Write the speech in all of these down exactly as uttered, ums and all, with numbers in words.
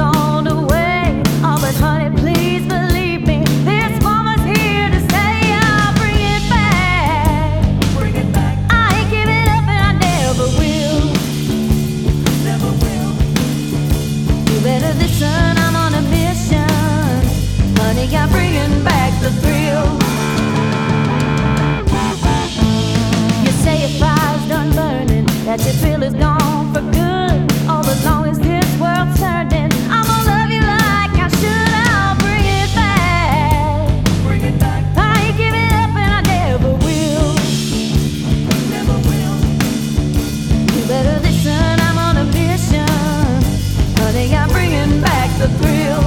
gone away. Oh, but honey, please believe me, this woman's here to stay. I'll bring it back. Bring it back. I ain't giving up and I never will. Never will. You better listen, I'm on a mission. Honey, I'm bringing back the thrill. You say your fire's done burning, that your thrill is gone for good. All as long as this world's turning, I'm gonna love you like I should. I'll bring it back. Bring it back. I ain't giving up and I never will. Never will. You better listen, I'm on a mission. Honey, I'm bringing back the thrill.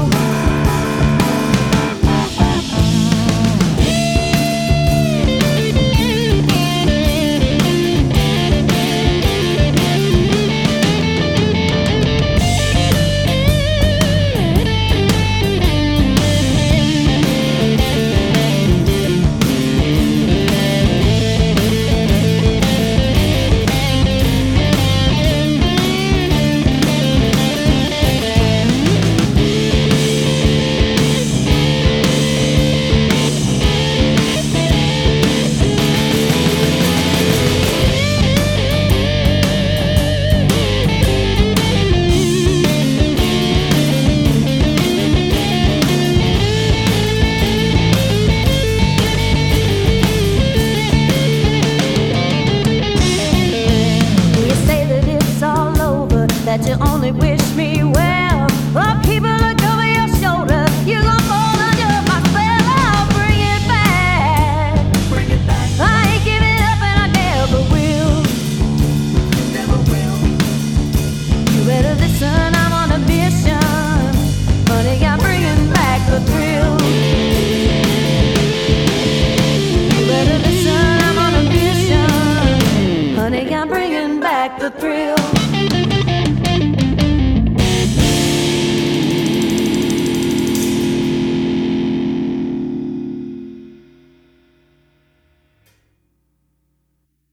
That you only wish me well. Oh, people look over your shoulder, you gon' fall under my spell. I'll bring it back. Bring it back. I ain't giving up and I never will. Never will. You better listen, I'm on a mission. Honey, I'm bringing back the thrill. You better listen, I'm on a mission. Honey, I'm bringing back the thrill.